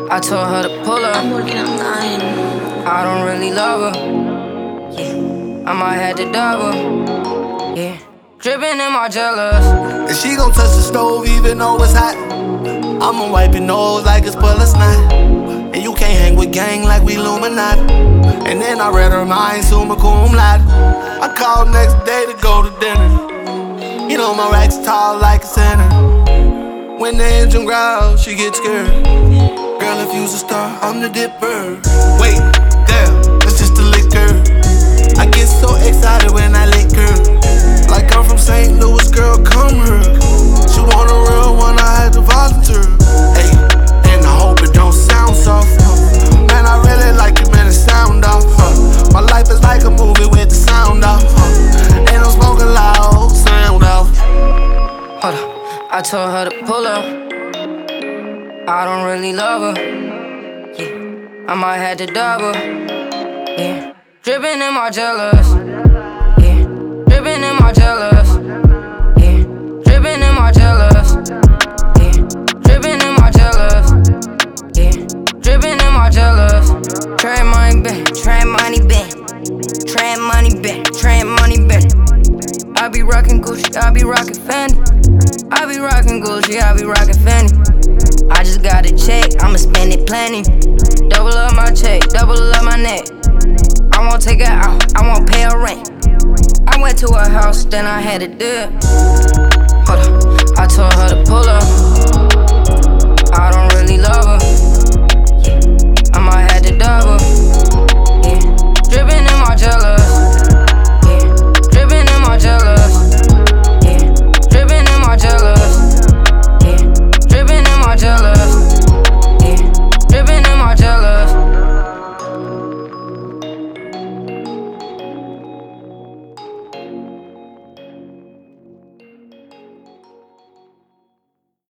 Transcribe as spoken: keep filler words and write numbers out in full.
I told her to pull up. I'm working online. I don't really love her. Yeah, I might have to double. Yeah, dripping in my jealous. And she gon' touch the stove even though it's hot. I'ma wipe your nose like it's full of snot. And you can't hang with gang like we Illuminati. And then I read her mind, summa cum laude. I called next day to go to dinner. You know my rack's tall like a center. When the engine growls, she gets scared. Girl, if you's a star, I'm the dipper. Wait, damn, that's just the liquor. I get so excited when I lick her. Like I'm from Saint Louis, girl, come here. She want a real one, I had to volunteer. Hey, and I hope it don't sound soft. Man, I really like it, man, it sound off. Huh. My life is like a movie with the sound off. Huh. And I'm smoking loud, sound off. Hold up, I told her to pull up. I don't really love her. Yeah, I might have to double. Yeah, dripping in my jealous. Yeah, dripping in my jealous. Yeah, dripping in my jealous. Yeah, dripping in my jealous. Yeah, dripping in my jealous. Trade money back, trade money back, trade money back, trade money back. I be rockin' Gucci, I be rockin' Fendi. I be rockin' Gucci, I be rockin' Fendi. I just got a check, I'ma spend it plenty. Double up my check, double up my neck. I won't take her out, I won't pay her rent. I went to her house, then I had to do it. Hold up, I told her to pull up.